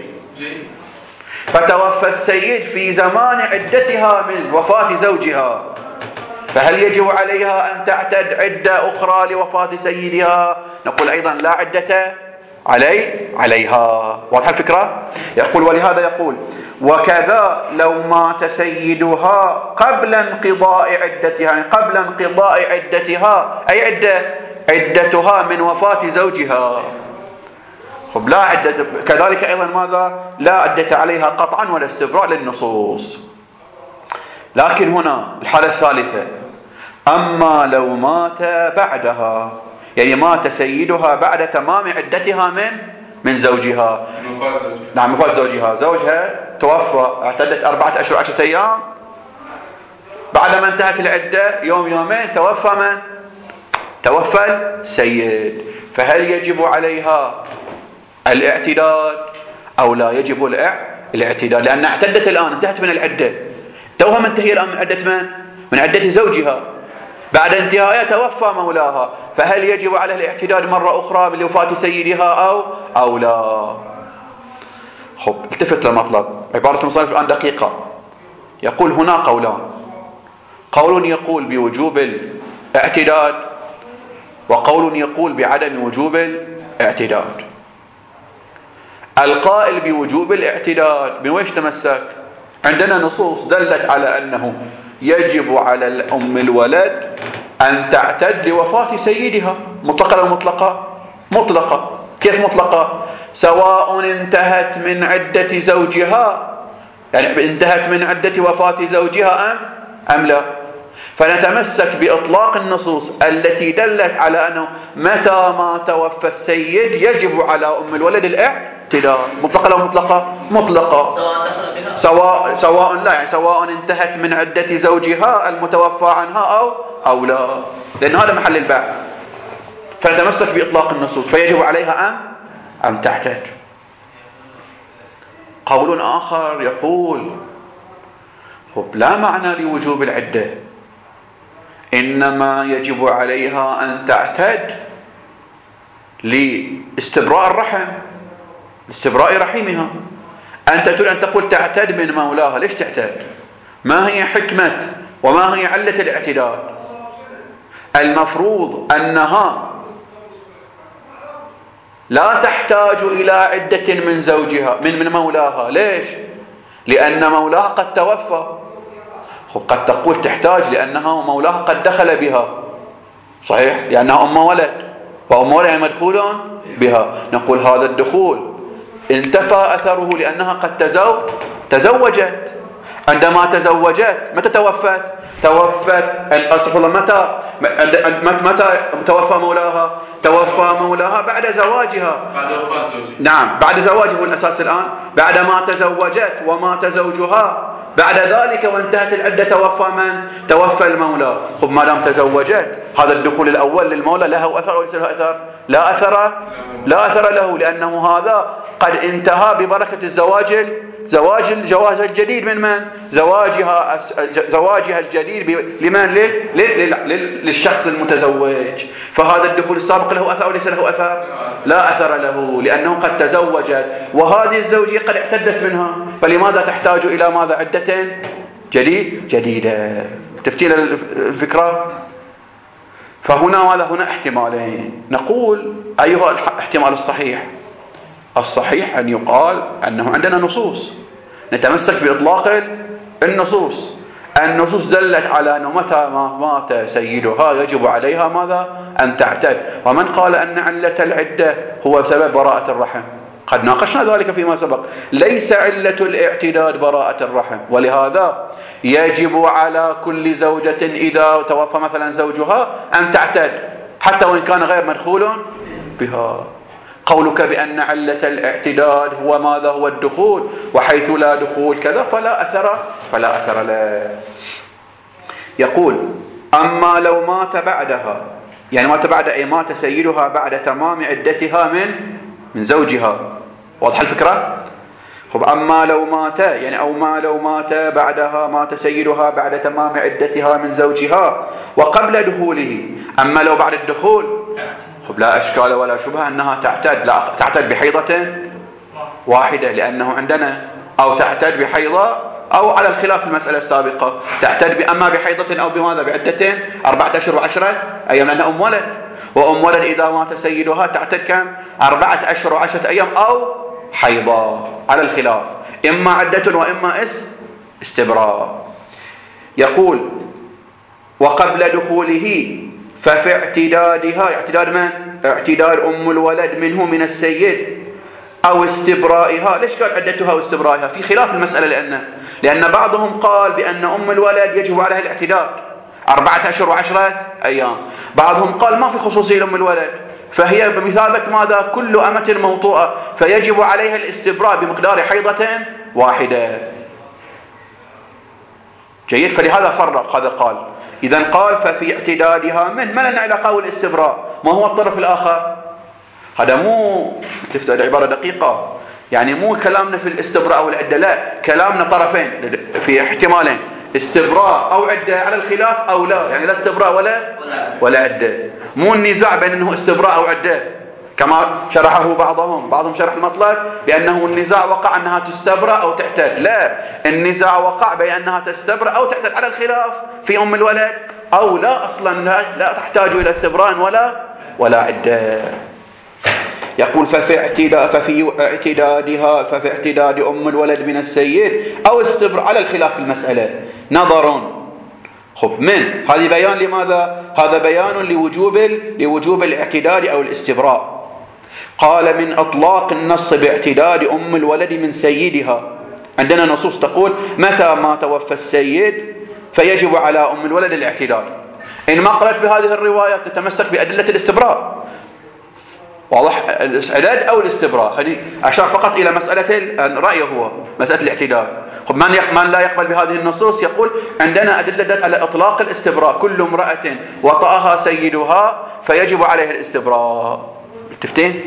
Speaker 1: فتوفى السيد في زمان عدتها من وفاة زوجها، فهل يجب عليها أن تعتد عدة أخرى لوفاة سيدها؟ نقول أيضا لا عدة عليها. واضح الفكرة؟ يقول ولهذا يقول وكذا لو مات سيدها قبل انقضاء عدتها، يعني قبل انقضاء عدتها أي عدتها من وفاة زوجها. خب لا عدة، كذلك أيضا ماذا؟ لا عدة عليها قطعا ولا استبراء للنصوص. لكن هنا الحالة الثالثة، أما لو مات بعدها، يعني مات سيدها بعد تمام عدتها من زوجها، نعم وفاة زوجها، زوجها توفى، اعتدت 4 أشهر 10 أيام، بعد ما انتهت العدة يوم يومين توفى من؟ توفى السيد، فهل يجب عليها الاعتداد أو لا يجب الاعتداد؟ لأن اعتدت الآن، انتهت من العدة، توها منتهية الآن من عدة من عدة زوجها، بعد انتهائها توفى مولاها، فهل يجب عليها الاعتداد مرة أخرى بوفاة سيدها أو لا؟ خب التفت للمطلب، عبارة المصنف الآن دقيقة. يقول هنا قولان، قول يقول بوجوب الاعتداد، وقول يقول بعدم وجوب الاعتداد. القائل بوجوب الاعتداد من ويش تمسك؟ عندنا نصوص دلت على أنه يجب على الأم الولد أن تعتد لوفاة سيدها، مطلقة أو مطلقة؟ مطلقة. كيف مطلقة؟ سواء انتهت من عدة زوجها، يعني انتهت من عدة وفاة زوجها أم لا. فنتمسك بإطلاق النصوص التي دلت على أنه متى ما توفى السيد يجب على أم الولد الاعتداد، مطلقة أو مطلقة؟ مطلقة. سواء لا، يعني سواء انتهت من عدة زوجها المتوفى عنها أو لا، لأن هذا محل البحث. فنتمسك بإطلاق النصوص، فيجب عليها أن تعتد. قول آخر يقول لا معنى لوجوب العدة، إنما يجب عليها أن تعتد لاستبراء الرحم، لاستبراء رحمها. أنت تريد أن تقول تعتد من مولاها، ليش تعتد؟ ما هي حكمة وما هي علة الاعتداد؟ المفروض أنها لا تحتاج إلى عدة من زوجها من مولاها. ليش؟ لأن مولاها قد توفى. قد تقول تحتاج لأنها مولاها قد دخل بها، صحيح، لأنها أم ولد، وأم ولد يعني مدخول بها. نقول هذا الدخول انتفى أثره لأنها قد تزوجت. عندما تزوجت متى توفت؟ متى توفى مولاها؟ توفى مولاها بعد زواجها،
Speaker 4: بعد وفاة زوجها.
Speaker 1: نعم بعد زواجه هو الأساس الآن، بعد ما تزوجت ومات زوجها، بعد ذلك وانتهت العدة توفى من؟ توفى المولى. خب ما دام تزوجت، هذا الدخول الأول للمولى له أثر أو ليس له أثر؟ لا أثر له، لأنه هذا قد انتهى ببركة الجواز الجديد من؟ زواجها الجديد لمن؟ للشخص المتزوج. فهذا الدخول السابق له أثر أو ليس له أثر؟ لا أثر له، لأنه قد تزوجت، وهذه الزوجية قد اعتدت منها، فلماذا تحتاج إلى ماذا؟ عدة جديدة. تفتيل الفكرة؟ فهنا ماذا؟ هنا احتمالين. نقول أيها الاحتمال الصحيح؟ الصحيح أن يقال أنه عندنا نصوص، نتمسك بإطلاق النصوص. النصوص دلت على أنه متى ما مات سيدها يجب عليها ماذا؟ أن تعتد. ومن قال أن علة العدة هو سبب براءة الرحم؟ قد ناقشنا ذلك فيما سبق. ليس علة الاعتداد براءة الرحم، ولهذا يجب على كل زوجة إذا توفى مثلا زوجها أن تعتد حتى وإن كان غير مدخول بها. قولك بأن علة الاعتداد هو ماذا؟ هو الدخول، وحيث لا دخول كذا فلا أثر له. يقول أما لو مات بعدها، يعني مات بعد أي مات سيدها بعد تمام عدتها من زوجها. واضح الفكرة؟ خب أما لو مات يعني أو ما لو مات بعدها مات سيدها بعد تمام عدتها من زوجها وقبل دخوله. أما لو بعد الدخول خب لا أشكال ولا شبهة أنها تعتد بحيضة واحدة، لأنه عندنا أو تعتد بحيضة أو على الخلاف المسألة السابقة تعتد أما بحيضة أو بماذا بعدة 4 أشهر و10 أيام، لأنها أم ولد، وأم ولد إذا مات سيدها تعتد كم 4 أشهر و10 أيام أو حيضة على الخلاف، إما عدة وإما استبراء. يقول وقبل دخوله ففي اعتدادها، اعتداد من؟ اعتداد أم الولد منه من السيد أو استبرائها. ليش قال عدتها أو استبرائها؟ في خلاف المسألة، لأن بعضهم قال بأن أم الولد يجب عليها الاعتداد 4 أشهر و10 أيام، بعضهم قال ما في خصوصية لأم الولد، فهي بمثابة ماذا؟ كل أمة موطوءة، فيجب عليها الاستبراء بمقدار حيضة واحدة. جيد، فلهذا فرق هذا قال. إذن قال ففي اعتدادها ما لنا علاقة بالاستبراء، ما هو الطرف الآخر؟ هذا مو تفتح العبارة دقيقة، يعني مو كلامنا في الاستبراء والعدة، لا، كلامنا طرفين في احتمالين، استبراء أو عدة على الخلاف أو لا، يعني لا استبراء ولا عدة، مو النزاع بين أنه استبراء أو عدة كما شرحه بعضهم شرح المطلب بأنه النزاع وقع أنها تستبرأ أو تعتد، لا، النزاع وقع بأنها تستبرأ أو تعتد على الخلاف في أم الولد، أو لا أصلا لا تحتاج إلى استبراء ولا عدة. يقول ففي اعتداد أم الولد من السيد أو استبراء على الخلاف في المسألة نظر. خب من هذه بيان لماذا؟ هذا بيان لوجوب الاعتداد أو الاستبراء. قال من إطلاق النص باعتداد أم الولد من سيدها، عندنا نصوص تقول متى ما توفى السيد فيجب على أم الولد الاعتداد. إن ما قرأت بهذه الروايات تتمسك بأدلة الاستبراء، واضح؟ الاعتداد أو الاستبراء، هذه أشار فقط إلى مسألة الرأي، هو مسألة الاعتداد. من لا يقبل بهذه النصوص يقول عندنا أدلة على إطلاق الاستبراء، كل امرأة وطأها سيدها فيجب عليها الاستبراء. متفقين؟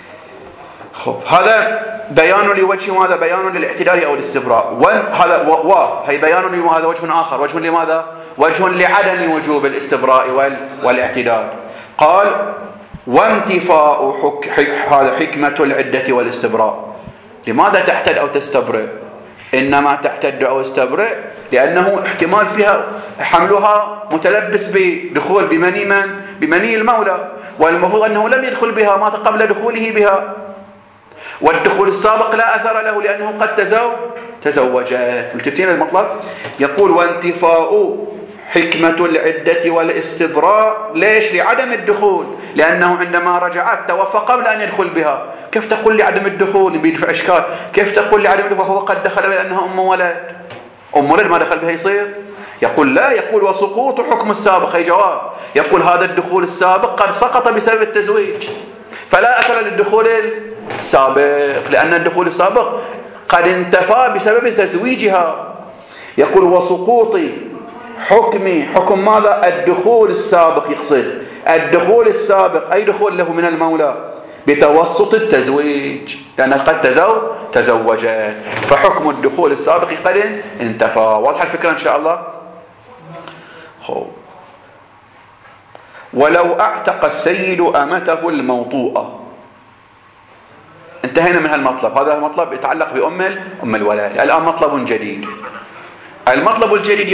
Speaker 1: هذا بيان لوجه ماذا؟ بيان للاعتداد أو الاستبراء. هي بيان لهذا وجه آخر، وجه لماذا؟ وجه لعدم وجوب الاستبراء والاعتداد. قال وانتفاء هذا حكمة العدة والاستبراء. لماذا تعتد أو تستبرئ؟ إنما تعتد أو استبرئ لأنه احتمال فيها حملها متلبس بدخول بمني المولى، والمفروض أنه لم يدخل بها، مات قبل دخوله بها، والدخول السابق لا أثر له لأنه قد تزوجت. ملتفتين المطلب؟ يقول وانتفاء حكمة العدة والاستبراء. ليش؟ لعدم الدخول، لأنه عندما رجعت توفى قبل أن يدخل بها. كيف تقول لعدم الدخول؟ بيدفع إشكال. كيف تقول لعدم الدخول وهو قد دخل بأنها أم ولد ما دخل بها يصير؟ يقول لا، يقول وسقوط حكم السابق. أي جواب، يقول هذا الدخول السابق قد سقط بسبب التزويج، فلا أثر للدخول السابق، لأن الدخول السابق قد انتفى بسبب تزويجها. يقول وسقوط حكم ماذا؟ الدخول السابق، يقصد الدخول السابق أي دخول له من المولى بتوسط التزويج، لأنها قد تزوجت، فحكم الدخول السابق قد انتفى. واضح الفكرة إن شاء الله؟ ولو أعتق السيد أمته الموطوءة. انتهينا من هالمطلب، هذا المطلب يتعلق بأم الولد. الآن مطلب جديد. المطلب الجديد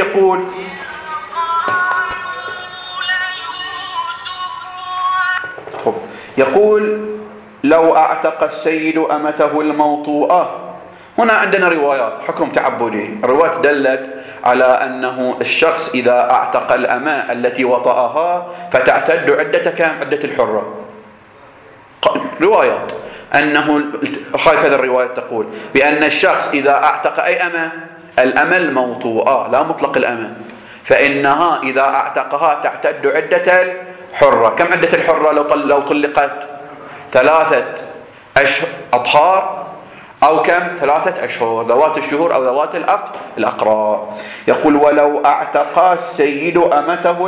Speaker 1: يقول لو أعتق السيد أمته الموطوءة. هنا عندنا روايات حكم تعبدي، الروايات دلت على أنه الشخص إذا أعتق الأمة التي وطأها فتعتد عدة الحرة. روايات أنه هكذا الروايات تقول بأن الشخص إذا أعتق أي الأمة الموطوءة، لا مطلق الأمة، فإنها إذا أعتقها تعتد عدة الحرة. كم عدة الحرة لو طلقت؟ 3 أطهار أو كم؟ 3 أشهر، ذوات الشهور أو ذوات الأقراء. يقول ولو أعتق السيد أمته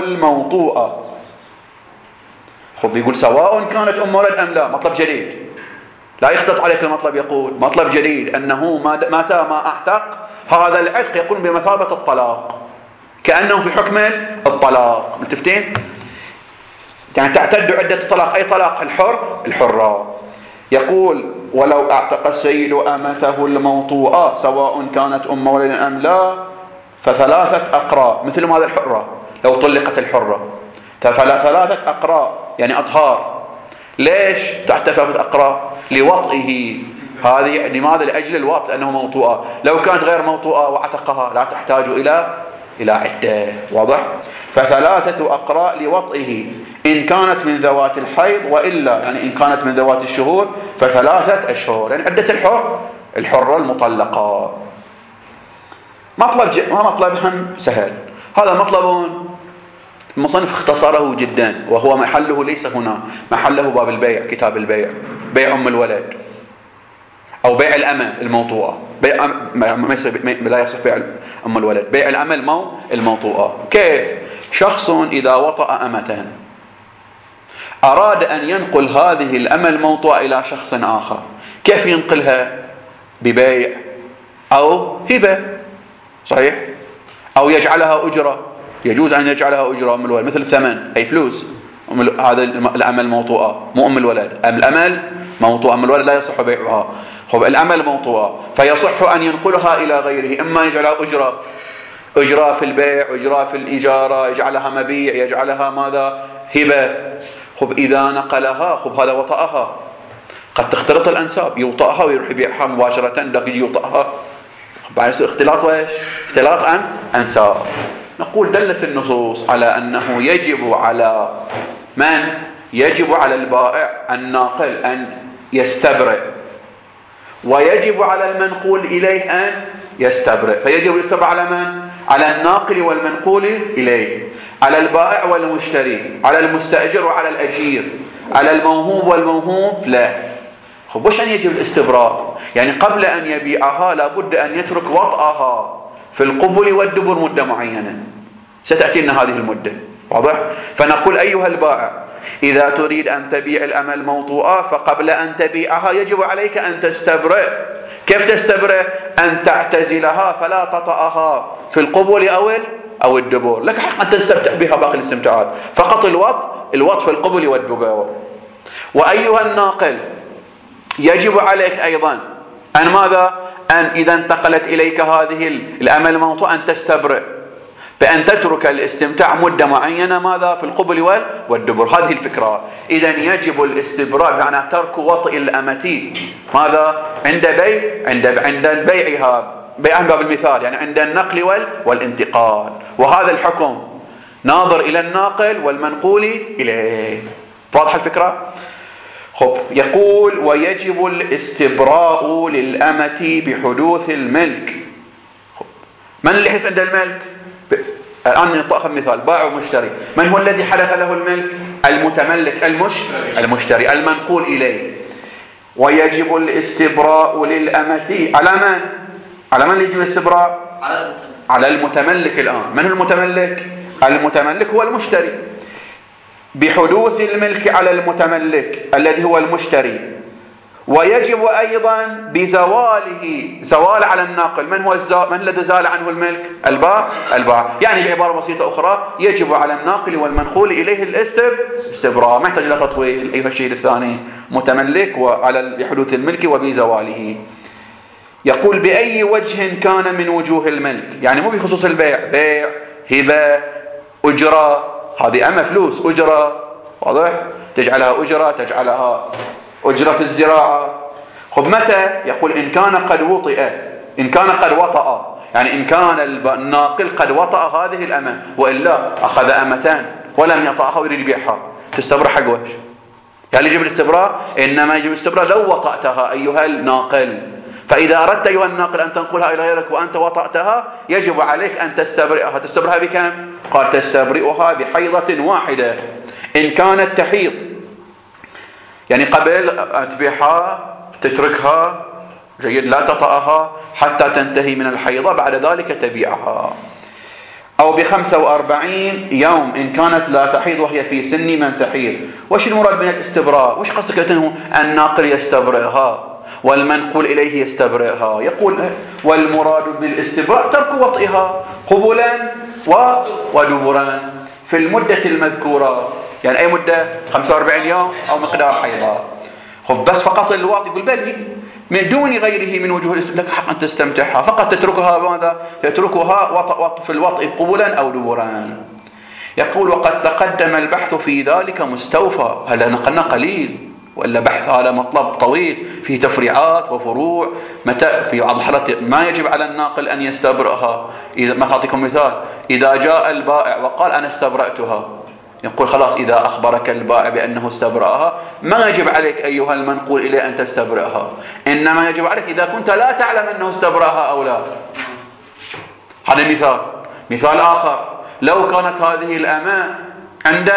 Speaker 1: الموطوءة. يقول سواء كانت أم ولد أم لا، مطلب جديد. لا يختلط عليك المطلب. يقول مطلب جديد أنه متى ما أعتق هذا العتق يكون بمثابة الطلاق، كأنه في حكم الطلاق. متفتين؟ يعني تعتد عدة الطلاق. أي طلاق؟ الحرة. يقول ولو اعتق السيد أمته الموطوءة سواء كانت أم ولد أم لا فثلاثة أقراء، مثل هذا الحرة لو طلقت الحرة ثلاثة أقراء يعني أطهار. ليش تحت ثلاثة أقراء؟ لوطئه. هذه لماذا؟ لأجل الوطء، لأنه موطوءة. لو كانت غير موطوءة وعتقها لا تحتاج إلى عدة. واضح؟ فثلاثة أقراء لوطئه إن كانت من ذوات الحيض، وإلا يعني إن كانت من ذوات الشهور فثلاثة أشهر، يعني عدة الحرة المطلقة. مطلب هم سهل. هذا مطلب المصنف اختصره جدا، وهو محله ليس هنا، محله باب البيع، كتاب البيع، بيع أم الولد أو بيع الأمة الموطوءة. بيع لا يصح بيع أم الولد، بيع الأمة الموطوءة. كيف؟ شخص إذا وطأ أمة أراد أن ينقل هذه الأمة الموطوءة إلى شخص آخر، كيف ينقلها؟ ببيع أو هبة، صحيح؟ أو يجعلها أجرة، يجوز أن يجعلها أجرة أم الولد، مثل ثمن أي فلوس. هذا الأمة الموطوءة مو أم الولد، الأمة موطوءة، أم الولد لا يصح بيعها. خب الأمة الموطوءة فيصح أن ينقلها إلى غيره، إما يجعلها أجرة في البيع، أجرة في الإجارة، يجعلها مبيع، يجعلها ماذا؟ هبة. خب إذا نقلها خب هذا وطأها، قد تختلط الأنساب، يوطأها ويروح يبيعها مباشرة، ذاك يجي يوطأها، بعد يصير اختلاط وإيش؟ اختلاط أنساب. نقول دلت النصوص على أنه يجب على من؟ يجب على البائع الناقل أن يستبرئ، ويجب على المنقول إليه أن يستبرئ. فيجب الاستبراء على من؟ على الناقل والمنقول إليه، على البائع والمشتري، على المستأجر وعلى الأجير، على الموهوب والموهوب له. خب وش يعني يجب الاستبراء؟ يعني قبل أن يبيعها لابد أن يترك وطئها في القبل والدبر مدة معينة، ستأتينا هذه المدة. واضح؟ فنقول أيها البائع إذا تريد أن تبيع الأمة الموطوءة فقبل أن تبيعها يجب عليك أن تستبرئ. كيف تستبرئ؟ أن تعتزلها فلا تطأها في القبل أو الدبر. لك حق أن تستمتع بها باقي الاستمتاعات، فقط الوط في القبل والدبر. وأيها الناقل يجب عليك أيضا أن ماذا؟ أن إذا انتقلت إليك هذه الأمة الموطوءة أن تستبرئ بأن تترك الاستمتاع مدة معينة ماذا؟ في القبل والدبر. هذه الفكرة. إذن يجب الاستبراء بمعنى ترك وطئ الأمة ماذا؟ عند بيعها، بيعها باب المثال، يعني عند النقل والانتقال. وهذا الحكم ناظر إلى الناقل والمنقول إليه. واضح الفكرة؟ خب يقول ويجب الاستبراء للأمة بحدوث الملك. من اللي حدث عند الملك؟ الآن نأخذ مثال بائع ومشتري. من هو الذي حدث له الملك؟ المتملك، المشتري، المنقول إليه. ويجب الاستبراء للأمة على من؟ على من يجب الاستبراء؟ على المتملك. الآن من هو المتملك؟ المتملك هو المشتري، بحدوث الملك على المتملك الذي هو المشتري. ويجب أيضا بزواله، زوال على الناقل. من الذي زال عنه الملك؟ البائع. يعني بعبارة بسيطة أخرى يجب على الناقل والمنقول إليه الاستبراء، ما يحتاج إلى تطويل. أيها الشيء الثاني متملك وعلى بحدوث الملك وبزواله. يقول بأي وجه كان من وجوه الملك، يعني مو بخصوص البيع، بيع، هبة، أجرة، هذه أما فلوس أجرة. واضح؟ تجعلها أجرة، تجعلها أجرة في الزراعة. خب متى؟ يقول إن كان قد وطئ، إن كان قد وطأ، يعني إن كان الناقل قد وطأ هذه الأمة، وإلا أخذ أمتان ولم يطأها ويريد يبيعها، تستبرأ حق وش؟ يعني يجب الاستبراء؟ إنما يجب الاستبراء لو وطأتها أيها الناقل. فإذا أردت أيها الناقل أن تنقلها إلى غيرك وأنت وطأتها يجب عليك أن تستبرئها. تستبرئها بكم؟ قال تستبرئها بحيضة واحدة إن كانت تحيض، يعني قبل أن تبيعها تتركها جيد، لا تطأها حتى تنتهي من الحيضة، بعد ذلك تبيعها. أو ب45 يوم إن كانت لا تحيض وهي في سن من تحيض. وش المراد من الاستبراء؟ وش قصدك أنه الناقل يستبرئها والمنقول إليه يستبرئها؟ يقول والمراد بالاستبراء ترك وطئها قبلا ودبرا في المدة المذكورة. يعني أي مدة؟ 45 يوم أو مقدار حيضها. خب بس فقط الوطء يقول بلي من دون غيره من وجوه لك حق أن تستمتعها، فقط تتركها ماذا؟ تتركها في الوطء قبلا أو دبرا. يقول وقد تقدم البحث في ذلك مستوفى. هذا نقلنا قليل، وإلا بحث هذا مطلب طويل فيه تفريعات وفروع. متى في بعض الحالات ما يجب على الناقل أن يستبرئها. مثلا أعطيكم مثال، إذا جاء البائع وقال أنا استبرأتها، يقول خلاص إذا أخبرك البائع بأنه استبرأها ما يجب عليك أيها المنقول إليه أن تستبرئها، إنما يجب عليك إذا كنت لا تعلم أنه استبرأها أو لا. هذا مثال. مثال آخر، لو كانت هذه الأمة عند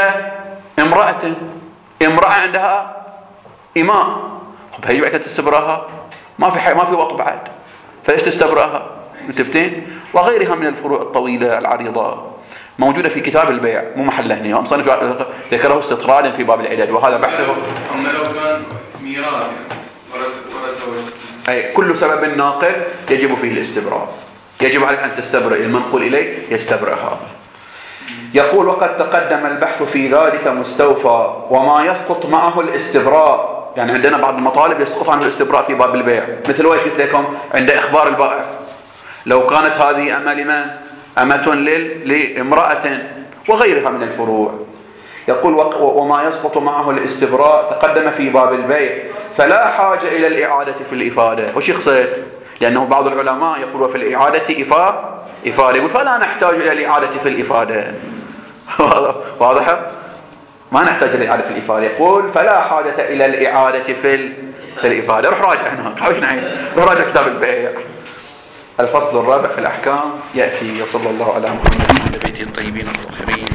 Speaker 1: امرأة عندها إماء، هل يجب عليك تستبرأها؟ ما في وقت بعد، فليش تستبرأها؟ متفقين؟ وغيرها من الفروع الطويلة العريضة موجودة في كتاب البيع، مو محله هنا. مصنف ذكره استطرادا في باب العدد، وهذا بحثه.
Speaker 4: أما لو كان ميراث
Speaker 1: أي كل سبب ناقل يجب فيه الاستبراء، يجب عليك أن تستبرئ المنقول إليه يستبرئها. يقول وقد تقدم البحث في ذلك مستوفى وما يسقط معه الاستبراء. يعني عندنا بعض المطالب يسقط عنه الاستبراء في باب البيع، مثل وش قلت لكم عند إخبار البائع. لو كانت هذه أمة لمن؟ أمة لامرأة وغيرها من الفروع. يقول وما يسقط معه الاستبراء تقدم في باب البيع فلا حاجة إلى الإعادة في الإفادة. وش يقصد؟ لأنه بعض العلماء يقولوا في الإعادة إفادة، يقول فلا نحتاج إلى الإعادة في الإفادة. واضح؟ ما نحتاج إلى الإعادة في الإفادة. يقول فلا حاجة إلى الإعادة في الإفادة. روح راجع هنا، حاول نعيد، روح راجع كتاب البيع. الفصل الرابع في الأحكام يأتي. وصلى الله على محمد وعلى بيته الطيبين الطاهرين.